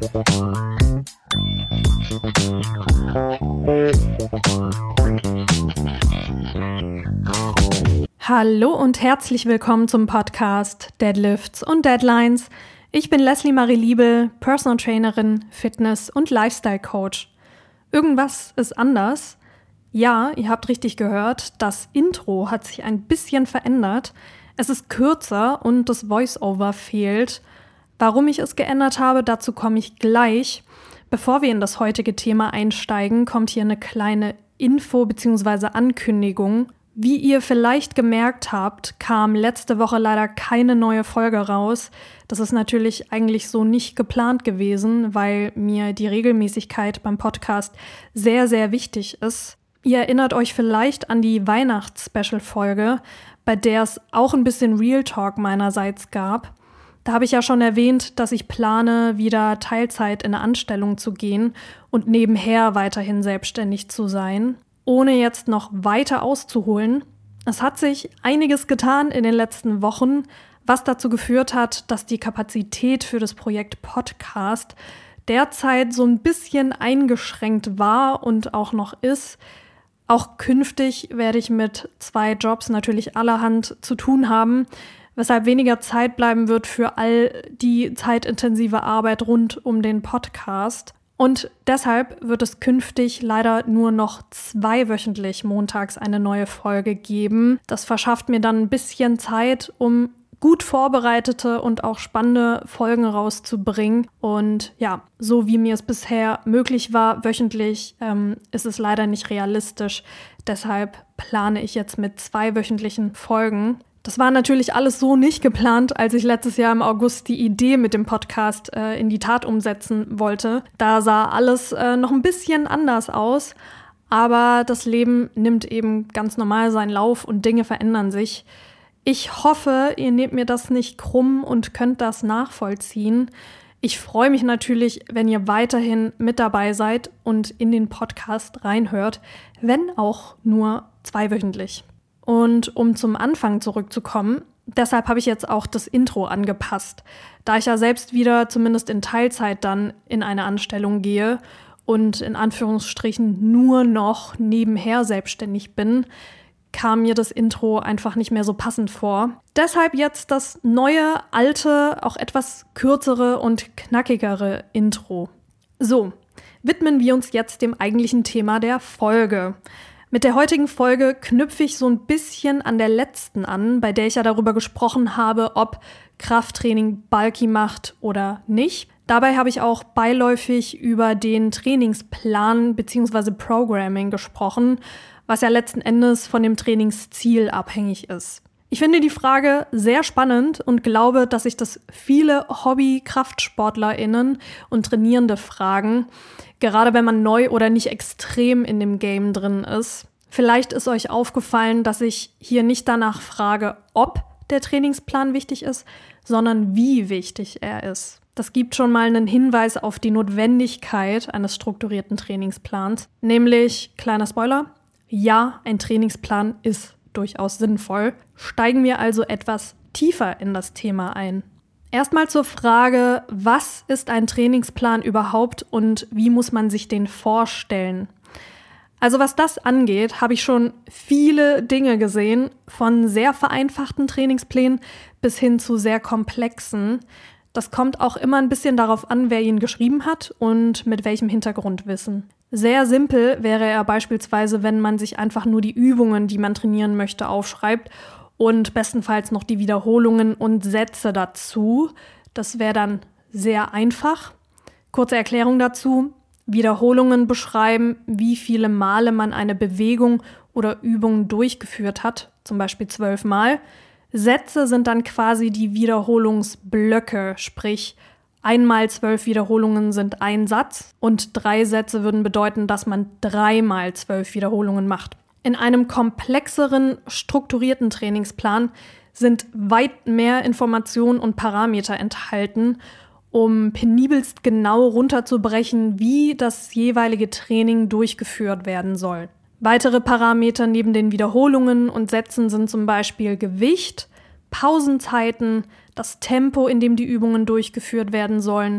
Hallo und herzlich willkommen zum Podcast Deadlifts und Deadlines. Ich bin Leslie Marie Liebel, Personal Trainerin, Fitness- und Lifestyle Coach. Irgendwas ist anders. Ja, ihr habt richtig gehört, das Intro hat sich ein bisschen verändert. Es ist kürzer und das Voice-Over fehlt. Warum ich es geändert habe, dazu komme ich gleich. Bevor wir in das heutige Thema einsteigen, kommt hier eine kleine Info bzw. Ankündigung. Wie ihr vielleicht gemerkt habt, kam letzte Woche leider keine neue Folge raus. Das ist natürlich eigentlich so nicht geplant gewesen, weil mir die Regelmäßigkeit beim Podcast sehr, sehr wichtig ist. Ihr erinnert euch vielleicht an die Weihnachts-Special-Folge, bei der es auch ein bisschen Real Talk meinerseits gab. Da habe ich ja schon erwähnt, dass ich plane, wieder Teilzeit in eine Anstellung zu gehen und nebenher weiterhin selbstständig zu sein. Ohne jetzt noch weiter auszuholen, es hat sich einiges getan in den letzten Wochen, was dazu geführt hat, dass die Kapazität für das Projekt Podcast derzeit so ein bisschen eingeschränkt war und auch noch ist. Auch künftig werde ich mit 2 Jobs natürlich allerhand zu tun haben, weshalb weniger Zeit bleiben wird für all die zeitintensive Arbeit rund um den Podcast. Und deshalb wird es künftig leider nur noch 2-wöchentlich montags eine neue Folge geben. Das verschafft mir dann ein bisschen Zeit, um gut vorbereitete und auch spannende Folgen rauszubringen. Und ja, so wie mir es bisher möglich war, wöchentlich, ist es leider nicht realistisch. Deshalb plane ich jetzt mit 2 wöchentlichen Folgen. Das war natürlich alles so nicht geplant, als ich letztes Jahr im August die Idee mit dem Podcast in die Tat umsetzen wollte. Da sah alles noch ein bisschen anders aus. Aber das Leben nimmt eben ganz normal seinen Lauf und Dinge verändern sich. Ich hoffe, ihr nehmt mir das nicht krumm und könnt das nachvollziehen. Ich freue mich natürlich, wenn ihr weiterhin mit dabei seid und in den Podcast reinhört, wenn auch nur 2-wöchentlich. Und um zum Anfang zurückzukommen, deshalb habe ich jetzt auch das Intro angepasst. Da ich ja selbst wieder zumindest in Teilzeit dann in eine Anstellung gehe und in Anführungsstrichen nur noch nebenher selbstständig bin, kam mir das Intro einfach nicht mehr so passend vor. Deshalb jetzt das neue, alte, auch etwas kürzere und knackigere Intro. So, widmen wir uns jetzt dem eigentlichen Thema der Folge. Mit der heutigen Folge knüpfe ich so ein bisschen an der letzten an, bei der ich ja darüber gesprochen habe, ob Krafttraining bulky macht oder nicht. Dabei habe ich auch beiläufig über den Trainingsplan bzw. Programming gesprochen, was ja letzten Endes von dem Trainingsziel abhängig ist. Ich finde die Frage sehr spannend und glaube, dass sich das viele Hobby-KraftsportlerInnen und Trainierende fragen, gerade wenn man neu oder nicht extrem in dem Game drin ist. Vielleicht ist euch aufgefallen, dass ich hier nicht danach frage, ob der Trainingsplan wichtig ist, sondern wie wichtig er ist. Das gibt schon mal einen Hinweis auf die Notwendigkeit eines strukturierten Trainingsplans, nämlich, kleiner Spoiler, ja, ein Trainingsplan ist durchaus sinnvoll. Steigen wir also etwas tiefer in das Thema ein. Erstmal zur Frage, was ist ein Trainingsplan überhaupt und wie muss man sich den vorstellen? Also was das angeht, habe ich schon viele Dinge gesehen, von sehr vereinfachten Trainingsplänen bis hin zu sehr komplexen. Das kommt auch immer ein bisschen darauf an, wer ihn geschrieben hat und mit welchem Hintergrundwissen. Sehr simpel wäre er beispielsweise, wenn man sich einfach nur die Übungen, die man trainieren möchte, aufschreibt und bestenfalls noch die Wiederholungen und Sätze dazu. Das wäre dann sehr einfach. Kurze Erklärung dazu. Wiederholungen beschreiben, wie viele Male man eine Bewegung oder Übung durchgeführt hat, zum Beispiel 12 Mal. Sätze sind dann quasi die Wiederholungsblöcke, sprich 1 mal 12 Wiederholungen sind ein Satz und 3 Sätze würden bedeuten, dass man 3 mal 12 Wiederholungen macht. In einem komplexeren, strukturierten Trainingsplan sind weit mehr Informationen und Parameter enthalten, um penibelst genau runterzubrechen, wie das jeweilige Training durchgeführt werden soll. Weitere Parameter neben den Wiederholungen und Sätzen sind zum Beispiel Gewicht, Pausenzeiten, das Tempo, in dem die Übungen durchgeführt werden sollen,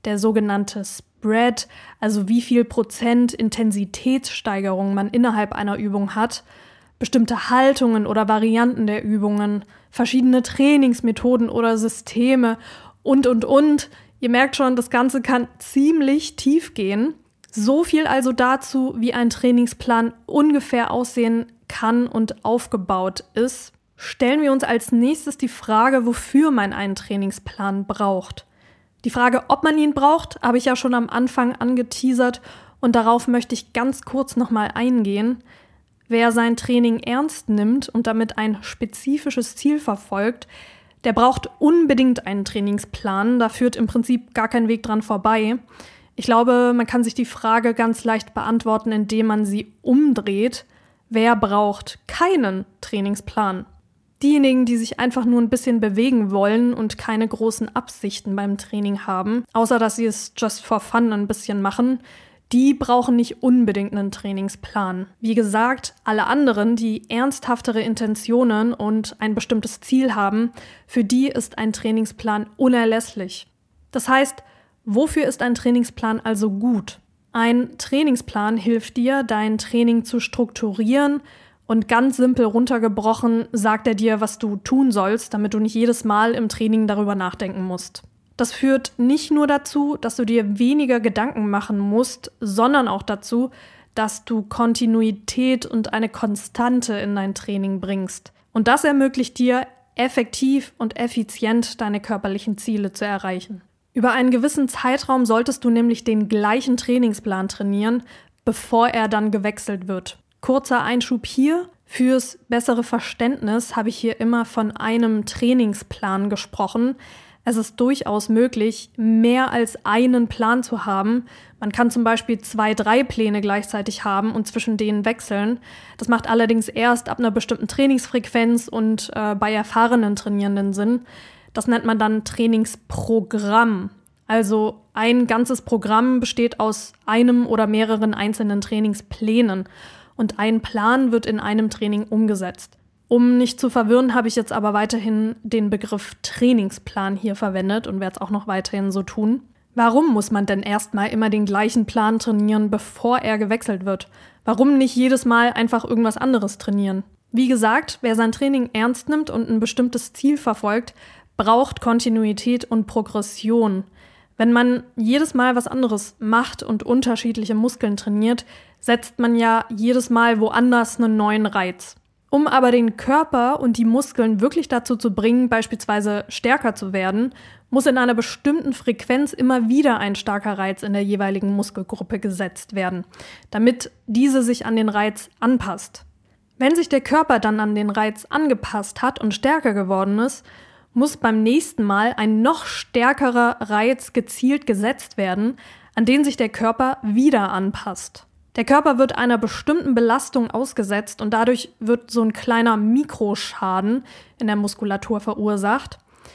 der sogenannte Spread, also wie viel Prozent Intensitätssteigerung man innerhalb einer Übung hat, bestimmte Haltungen oder Varianten der Übungen, verschiedene Trainingsmethoden oder Systeme und. Ihr merkt schon, das Ganze kann ziemlich tief gehen. So viel also dazu, wie ein Trainingsplan ungefähr aussehen kann und aufgebaut ist. Stellen wir uns als nächstes die Frage, wofür man einen Trainingsplan braucht. Die Frage, ob man ihn braucht, habe ich ja schon am Anfang angeteasert und darauf möchte ich ganz kurz nochmal eingehen. Wer sein Training ernst nimmt und damit ein spezifisches Ziel verfolgt, der braucht unbedingt einen Trainingsplan. Da führt im Prinzip gar kein Weg dran vorbei. Ich glaube, man kann sich die Frage ganz leicht beantworten, indem man sie umdreht. Wer braucht keinen Trainingsplan? Diejenigen, die sich einfach nur ein bisschen bewegen wollen und keine großen Absichten beim Training haben, außer dass sie es just for fun ein bisschen machen, die brauchen nicht unbedingt einen Trainingsplan. Wie gesagt, alle anderen, die ernsthaftere Intentionen und ein bestimmtes Ziel haben, für die ist ein Trainingsplan unerlässlich. Das heißt, wofür ist ein Trainingsplan also gut? Ein Trainingsplan hilft dir, dein Training zu strukturieren und ganz simpel runtergebrochen sagt er dir, was du tun sollst, damit du nicht jedes Mal im Training darüber nachdenken musst. Das führt nicht nur dazu, dass du dir weniger Gedanken machen musst, sondern auch dazu, dass du Kontinuität und eine Konstante in dein Training bringst. Und das ermöglicht dir, effektiv und effizient deine körperlichen Ziele zu erreichen. Über einen gewissen Zeitraum solltest du nämlich den gleichen Trainingsplan trainieren, bevor er dann gewechselt wird. Kurzer Einschub hier. Fürs bessere Verständnis habe ich hier immer von einem Trainingsplan gesprochen. Es ist durchaus möglich, mehr als einen Plan zu haben. Man kann zum Beispiel 2, 3 Pläne gleichzeitig haben und zwischen denen wechseln. Das macht allerdings erst ab einer bestimmten Trainingsfrequenz und bei erfahrenen Trainierenden Sinn. Das nennt man dann Trainingsprogramm. Also ein ganzes Programm besteht aus einem oder mehreren einzelnen Trainingsplänen und ein Plan wird in einem Training umgesetzt. Um nicht zu verwirren, habe ich jetzt aber weiterhin den Begriff Trainingsplan hier verwendet und werde es auch noch weiterhin so tun. Warum muss man denn erstmal immer den gleichen Plan trainieren, bevor er gewechselt wird? Warum nicht jedes Mal einfach irgendwas anderes trainieren? Wie gesagt, wer sein Training ernst nimmt und ein bestimmtes Ziel verfolgt, braucht Kontinuität und Progression. Wenn man jedes Mal was anderes macht und unterschiedliche Muskeln trainiert, setzt man ja jedes Mal woanders einen neuen Reiz. Um aber den Körper und die Muskeln wirklich dazu zu bringen, beispielsweise stärker zu werden, muss in einer bestimmten Frequenz immer wieder ein starker Reiz in der jeweiligen Muskelgruppe gesetzt werden, damit diese sich an den Reiz anpasst. Wenn sich der Körper dann an den Reiz angepasst hat und stärker geworden ist, muss beim nächsten Mal ein noch stärkerer Reiz gezielt gesetzt werden, an den sich der Körper wieder anpasst. Der Körper wird einer bestimmten Belastung ausgesetzt und dadurch wird so ein kleiner Mikroschaden in der Muskulatur verursacht.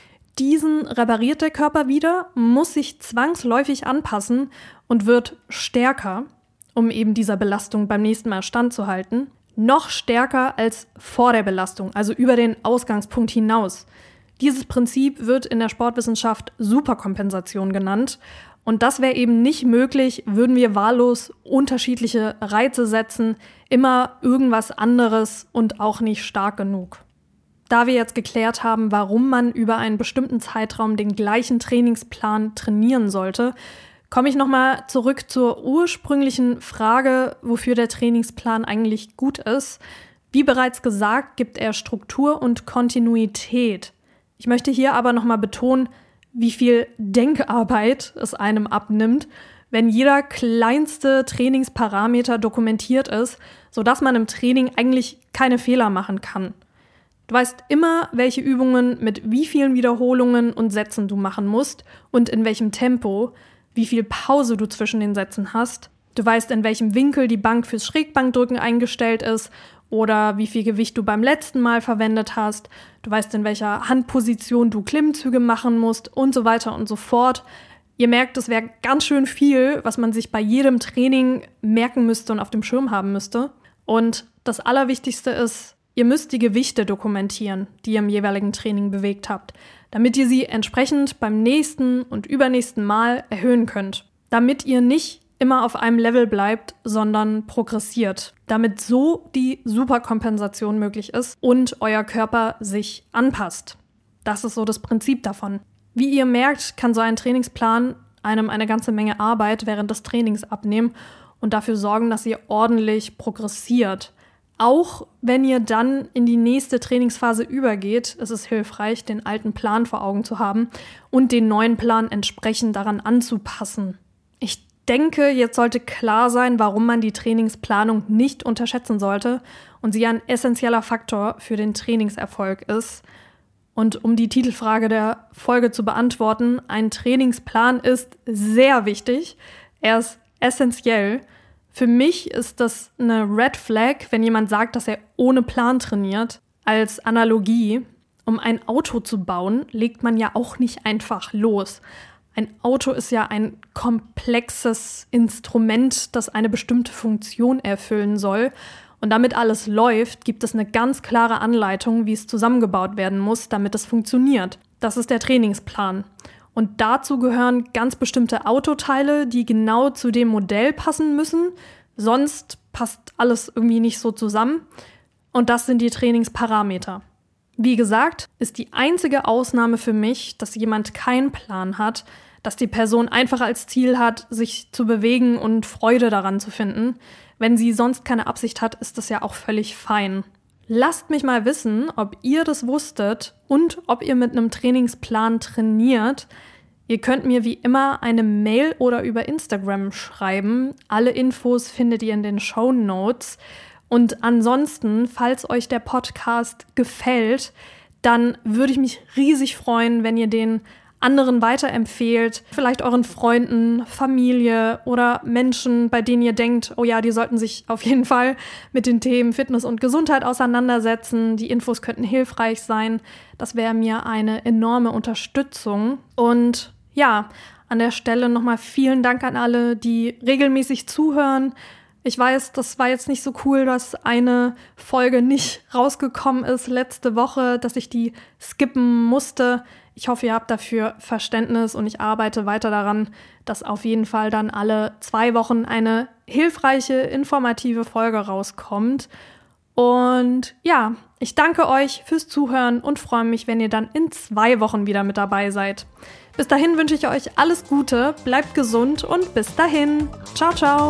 Diesen repariert der Körper wieder, muss sich zwangsläufig anpassen und wird stärker, um eben dieser Belastung beim nächsten Mal standzuhalten. Noch stärker als vor der Belastung, also über den Ausgangspunkt hinaus. Dieses Prinzip wird in der Sportwissenschaft Superkompensation genannt. Und das wäre eben nicht möglich, würden wir wahllos unterschiedliche Reize setzen, immer irgendwas anderes und auch nicht stark genug. Da wir jetzt geklärt haben, warum man über einen bestimmten Zeitraum den gleichen Trainingsplan trainieren sollte, komme ich nochmal zurück zur ursprünglichen Frage, wofür der Trainingsplan eigentlich gut ist. Wie bereits gesagt, gibt er Struktur und Kontinuität. Ich möchte hier aber nochmal betonen, wie viel Denkarbeit es einem abnimmt, wenn jeder kleinste Trainingsparameter dokumentiert ist, sodass man im Training eigentlich keine Fehler machen kann. Du weißt immer, welche Übungen mit wie vielen Wiederholungen und Sätzen du machen musst und in welchem Tempo, wie viel Pause du zwischen den Sätzen hast. Du weißt, in welchem Winkel die Bank fürs Schrägbankdrücken eingestellt ist oder wie viel Gewicht du beim letzten Mal verwendet hast. Du weißt, in welcher Handposition du Klimmzüge machen musst und so weiter und so fort. Ihr merkt, es wäre ganz schön viel, was man sich bei jedem Training merken müsste und auf dem Schirm haben müsste. Und das Allerwichtigste ist, ihr müsst die Gewichte dokumentieren, die ihr im jeweiligen Training bewegt habt. damit ihr sie entsprechend beim nächsten und übernächsten Mal erhöhen könnt. Damit ihr nicht immer auf einem Level bleibt, sondern progressiert. Damit so die Superkompensation möglich ist und euer Körper sich anpasst. Das ist so das Prinzip davon. Wie ihr merkt, kann so ein Trainingsplan einem eine ganze Menge Arbeit während des Trainings abnehmen und dafür sorgen, dass ihr ordentlich progressiert. Auch wenn ihr dann in die nächste Trainingsphase übergeht, ist es hilfreich, den alten Plan vor Augen zu haben und den neuen Plan entsprechend daran anzupassen. Ich denke, jetzt sollte klar sein, warum man die Trainingsplanung nicht unterschätzen sollte und sie ein essentieller Faktor für den Trainingserfolg ist. Und um die Titelfrage der Folge zu beantworten, ein Trainingsplan ist sehr wichtig. Er ist essentiell. Für mich ist das eine Red Flag, wenn jemand sagt, dass er ohne Plan trainiert. Als Analogie, um ein Auto zu bauen, legt man ja auch nicht einfach los. Ein Auto ist ja ein komplexes Instrument, das eine bestimmte Funktion erfüllen soll. Und damit alles läuft, gibt es eine ganz klare Anleitung, wie es zusammengebaut werden muss, damit es funktioniert. Das ist der Trainingsplan. Und dazu gehören ganz bestimmte Autoteile, die genau zu dem Modell passen müssen. Sonst passt alles irgendwie nicht so zusammen. Und das sind die Trainingsparameter. Wie gesagt, ist die einzige Ausnahme für mich, dass jemand keinen Plan hat, dass die Person einfach als Ziel hat, sich zu bewegen und Freude daran zu finden. Wenn sie sonst keine Absicht hat, ist das ja auch völlig fein. Lasst mich mal wissen, ob ihr das wusstet und ob ihr mit einem Trainingsplan trainiert. Ihr könnt mir wie immer eine Mail oder über Instagram schreiben. Alle Infos findet ihr in den Shownotes. Und ansonsten, falls euch der Podcast gefällt, dann würde ich mich riesig freuen, wenn ihr den anderen weiterempfehlt, vielleicht euren Freunden, Familie oder Menschen, bei denen ihr denkt, oh ja, die sollten sich auf jeden Fall mit den Themen Fitness und Gesundheit auseinandersetzen. Die Infos könnten hilfreich sein. Das wäre mir eine enorme Unterstützung. Und ja, an der Stelle nochmal vielen Dank an alle, die regelmäßig zuhören. Ich weiß, das war jetzt nicht so cool, dass eine Folge nicht rausgekommen ist letzte Woche, dass ich die skippen musste. Ich hoffe, ihr habt dafür Verständnis und ich arbeite weiter daran, dass auf jeden Fall dann alle 2 Wochen eine hilfreiche, informative Folge rauskommt. Und ja, ich danke euch fürs Zuhören und freue mich, wenn ihr dann in 2 Wochen wieder mit dabei seid. Bis dahin wünsche ich euch alles Gute, bleibt gesund und bis dahin. Ciao, ciao.